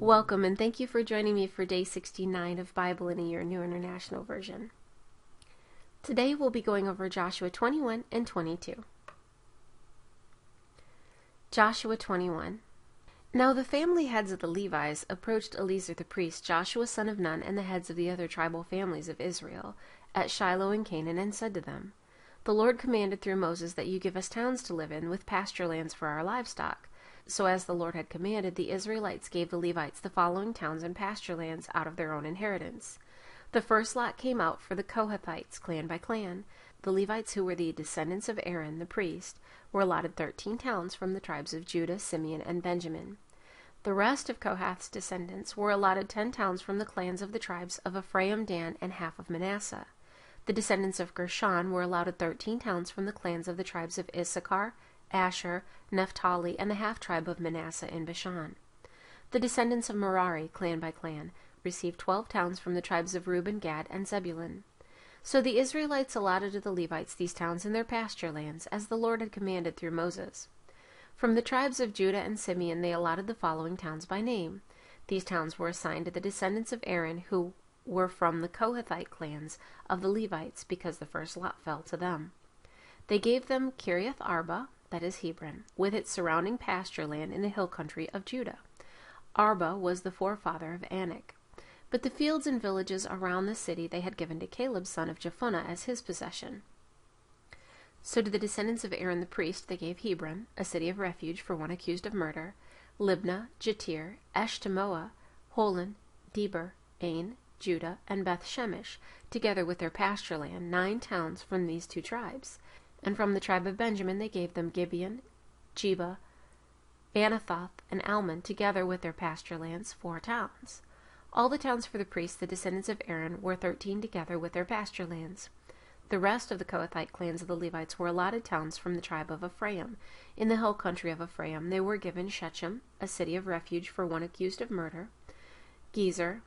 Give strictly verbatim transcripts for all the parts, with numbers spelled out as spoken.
Welcome and thank you for joining me for day sixty-nine of Bible in a Year, New International Version. Today we'll be going over Joshua twenty-one and twenty-two. Joshua twenty-one. Now the family heads of the Levites approached Eleazar the priest, Joshua son of Nun, and the heads of the other tribal families of Israel at Shiloh in Canaan, and said to them, The Lord commanded through Moses that you give us towns to live in with pasture lands for our livestock. So as the Lord had commanded, the Israelites gave the Levites the following towns and pasture lands out of their own inheritance. The first lot came out for the Kohathites, clan by clan. The Levites, who were the descendants of Aaron the priest, were allotted thirteen towns from the tribes of Judah, Simeon, and Benjamin. The rest of Kohath's descendants were allotted ten towns from the clans of the tribes of Ephraim, Dan, and half of Manasseh. The descendants of Gershon were allotted thirteen towns from the clans of the tribes of Issachar, Asher, Naphtali, and the half-tribe of Manasseh in Bashan. The descendants of Merari, clan by clan, received twelve towns from the tribes of Reuben, Gad, and Zebulun. So the Israelites allotted to the Levites these towns in their pasture lands, as the Lord had commanded through Moses. From the tribes of Judah and Simeon they allotted the following towns by name. These towns were assigned to the descendants of Aaron, who were from the Kohathite clans of the Levites, because the first lot fell to them. They gave them Kiriath Arba, that is Hebron, with its surrounding pasture land in the hill country of Judah. Arba was the forefather of Anak. But the fields and villages around the city they had given to Caleb son of Jephunneh as his possession. So to the descendants of Aaron the priest they gave Hebron, a city of refuge for one accused of murder, Libnah, Jatir, Eshtemoa, Holon, Deber, Ain, Judah, and Beth Shemesh, together with their pasture land, nine towns from these two tribes. And from the tribe of Benjamin they gave them Gibeon, Jeba, Anathoth, and Almon, together with their pasture lands, four towns. All the towns for the priests, the descendants of Aaron, were thirteen together with their pasture lands. The rest of the Kohathite clans of the Levites were allotted towns from the tribe of Ephraim. In the hill country of Ephraim they were given Shechem, a city of refuge for one accused of murder, Gezer,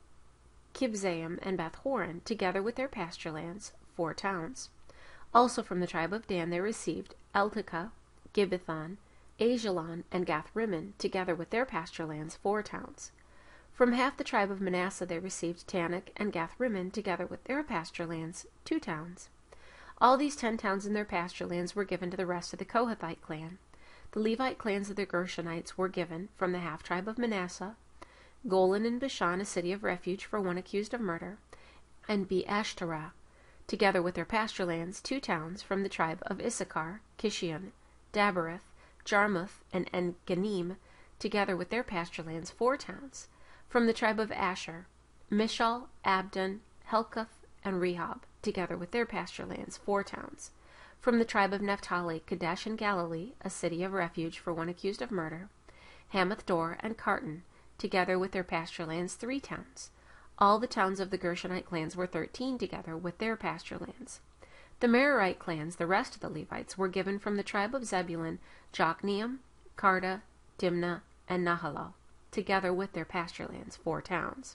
Kibzaim, and Beth Horon, together with their pasture lands, four towns. Also from the tribe of Dan they received Eltekeh, Gibbethon, Aijalon, and Gath-Rimmon, together with their pasture lands, four towns. From half the tribe of Manasseh they received Tanakh and Gath-Rimmon, together with their pasture lands, two towns. All these ten towns in their pasture lands were given to the rest of the Kohathite clan. The Levite clans of the Gershonites were given, from the half-tribe of Manasseh, Golan in Bashan, a city of refuge for one accused of murder, and Be-Eshterah, together with their pasture lands, two towns from the tribe of Issachar, Kishion, Dabereth, Jarmuth, and En-Ganim, together with their pasture lands, four towns. From the tribe of Asher, Mishal, Abdon, Helkath, and Rehob, together with their pasture lands, four towns. From the tribe of Naphtali, Kadesh in Galilee, a city of refuge for one accused of murder, Hamath-dor, and Kartan, together with their pasture lands, three towns. All the towns of the Gershonite clans were thirteen together with their pasture lands. The Merarite clans, the rest of the Levites, were given from the tribe of Zebulun, Jokneam, Karta, Dimnah, and Nahalal, together with their pasture lands, four towns.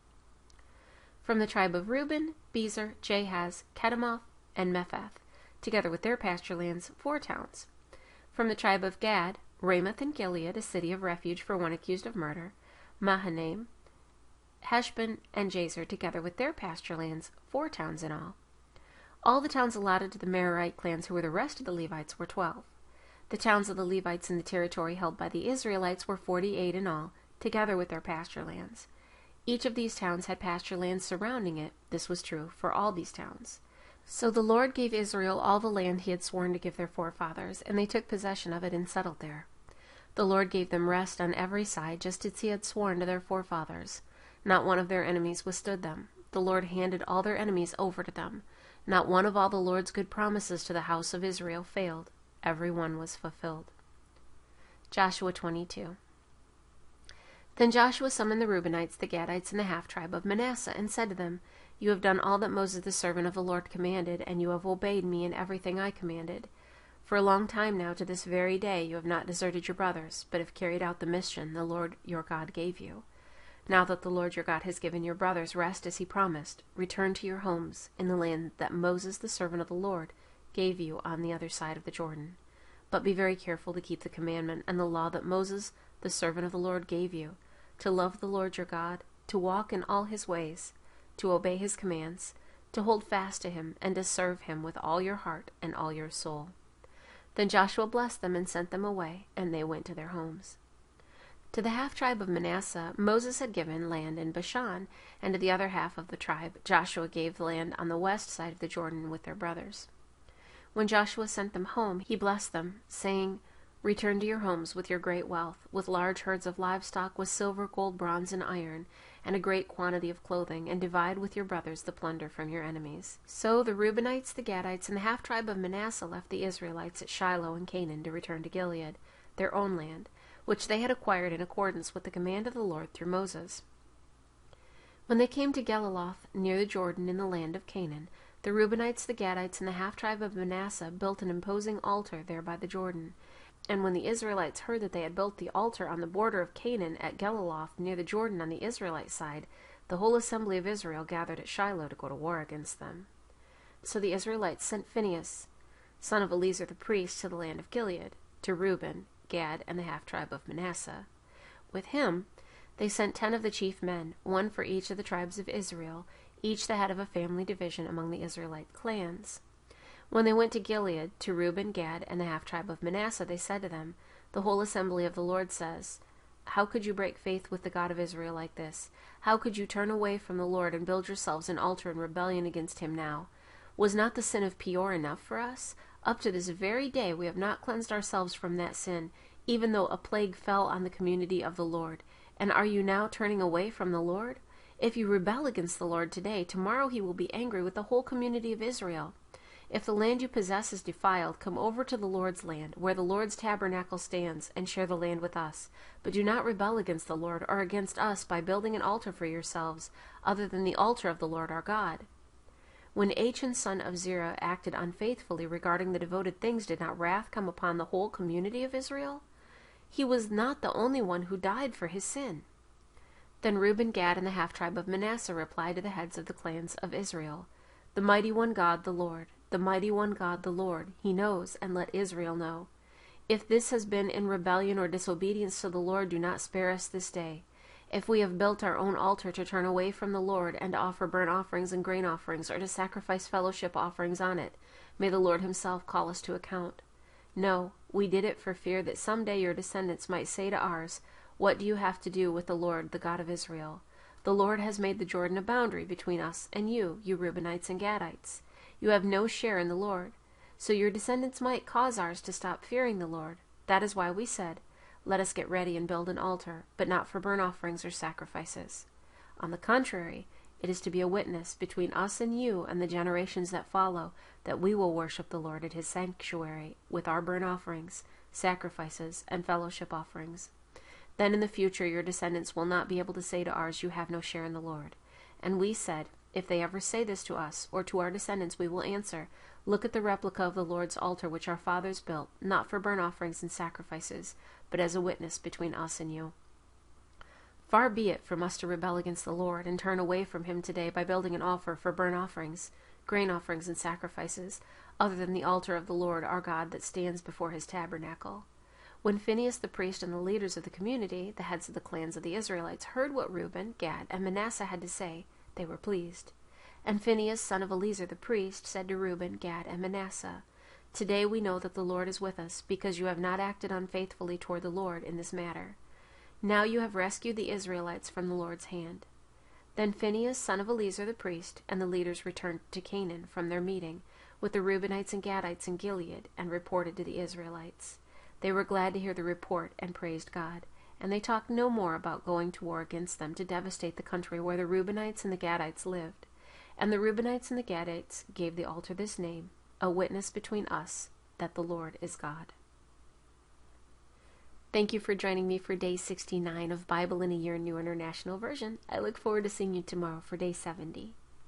From the tribe of Reuben, Bezer, Jahaz, Kedemoth, and Mephath, together with their pasture lands, four towns. From the tribe of Gad, Ramoth in Gilead, a city of refuge for one accused of murder, Mahanaim, Heshbon, and Jazer, together with their pasture lands, four towns in all. All the towns allotted to the Merarite clans, who were the rest of the Levites, were twelve. The towns of the Levites in the territory held by the Israelites were forty-eight in all, together with their pasture lands. Each of these towns had pasture lands surrounding it. This was true for all these towns. So the Lord gave Israel all the land he had sworn to give their forefathers, and they took possession of it and settled there. The Lord gave them rest on every side, just as he had sworn to their forefathers. Not one of their enemies withstood them. The Lord handed all their enemies over to them. Not one of all the Lord's good promises to the house of Israel failed. Every one was fulfilled. Joshua twenty-two. Then Joshua summoned the Reubenites, the Gadites, and the half-tribe of Manasseh, and said to them, You have done all that Moses the servant of the Lord commanded, and you have obeyed me in everything I commanded. For a long time now, to this very day, you have not deserted your brothers, but have carried out the mission the Lord your God gave you. Now that the Lord your God has given your brothers rest as he promised, return to your homes in the land that Moses the servant of the Lord gave you on the other side of the Jordan. But be very careful to keep the commandment and the law that Moses the servant of the Lord gave you, to love the Lord your God, to walk in all his ways, to obey his commands, to hold fast to him, and to serve him with all your heart and all your soul." Then Joshua blessed them and sent them away, and they went to their homes. To the half-tribe of Manasseh, Moses had given land in Bashan, and to the other half of the tribe, Joshua gave land on the west side of the Jordan with their brothers. When Joshua sent them home, he blessed them, saying, "Return to your homes with your great wealth, with large herds of livestock, with silver, gold, bronze, and iron, and a great quantity of clothing, and divide with your brothers the plunder from your enemies." So the Reubenites, the Gadites, and the half-tribe of Manasseh left the Israelites at Shiloh in Canaan to return to Gilead, their own land, which they had acquired in accordance with the command of the Lord through Moses. When they came to Geliloth, near the Jordan in the land of Canaan, the Reubenites, the Gadites, and the half-tribe of Manasseh built an imposing altar there by the Jordan. And when the Israelites heard that they had built the altar on the border of Canaan at Geliloth, near the Jordan on the Israelite side, the whole assembly of Israel gathered at Shiloh to go to war against them. So the Israelites sent Phinehas, son of Eleazar the priest, to the land of Gilead, to Reuben, Gad, and the half-tribe of Manasseh. With him they sent ten of the chief men, one for each of the tribes of Israel, each the head of a family division among the Israelite clans. When they went to Gilead, to Reuben, Gad, and the half-tribe of Manasseh, they said to them, "The whole assembly of the Lord says, how could you break faith with the God of Israel like this? How could you turn away from the Lord and build yourselves an altar in rebellion against him now? Was not the sin of Peor enough for us? Up to this very day we have not cleansed ourselves from that sin, even though a plague fell on the community of the Lord. And are you now turning away from the Lord? If you rebel against the Lord today, tomorrow he will be angry with the whole community of Israel. If the land you possess is defiled, come over to the Lord's land, where the Lord's tabernacle stands, and share the land with us. But do not rebel against the Lord or against us by building an altar for yourselves, other than the altar of the Lord our God." When Achan son of Zerah acted unfaithfully regarding the devoted things, did not wrath come upon the whole community of Israel? He was not the only one who died for his sin. Then Reuben, Gad, and the half-tribe of Manasseh replied to the heads of the clans of Israel, "The mighty one God, the Lord, the mighty one God, the Lord, he knows, and let Israel know. If this has been in rebellion or disobedience to the Lord, do not spare us this day. If we have built our own altar to turn away from the Lord, and to offer burnt offerings and grain offerings, or to sacrifice fellowship offerings on it, may the Lord himself call us to account. No, we did it for fear that some day your descendants might say to ours, 'What do you have to do with the Lord, the God of Israel? The Lord has made the Jordan a boundary between us and you, you Reubenites and Gadites. You have no share in the Lord.' So your descendants might cause ours to stop fearing the Lord. That is why we said, 'Let us get ready and build an altar, but not for burnt offerings or sacrifices.' On the contrary, it is to be a witness between us and you and the generations that follow, that we will worship the Lord at his sanctuary with our burnt offerings, sacrifices, and fellowship offerings. Then in the future your descendants will not be able to say to ours, 'You have no share in the Lord.' And we said, if they ever say this to us, or to our descendants, we will answer, 'Look at the replica of the Lord's altar which our fathers built, not for burnt offerings and sacrifices, but as a witness between us and you.' Far be it from us to rebel against the Lord, and turn away from him today by building an altar for burnt offerings, grain offerings, and sacrifices, other than the altar of the Lord our God that stands before his tabernacle." When Phinehas the priest and the leaders of the community, the heads of the clans of the Israelites, heard what Reuben, Gad, and Manasseh had to say, they were pleased. And Phinehas, son of Eleazar the priest, said to Reuben, Gad, and Manasseh, "Today we know that the Lord is with us, because you have not acted unfaithfully toward the Lord in this matter. Now you have rescued the Israelites from the Lord's hand." Then Phinehas, son of Eleazar the priest, and the leaders returned to Canaan from their meeting with the Reubenites and Gadites in Gilead, and reported to the Israelites. They were glad to hear the report and praised God, and they talked no more about going to war against them to devastate the country where the Reubenites and the Gadites lived. And the Reubenites and the Gadites gave the altar this name, "A witness between us that the Lord is God." Thank you for joining me for day sixty-nine of Bible in a Year New International Version. I look forward to seeing you tomorrow for day seventy.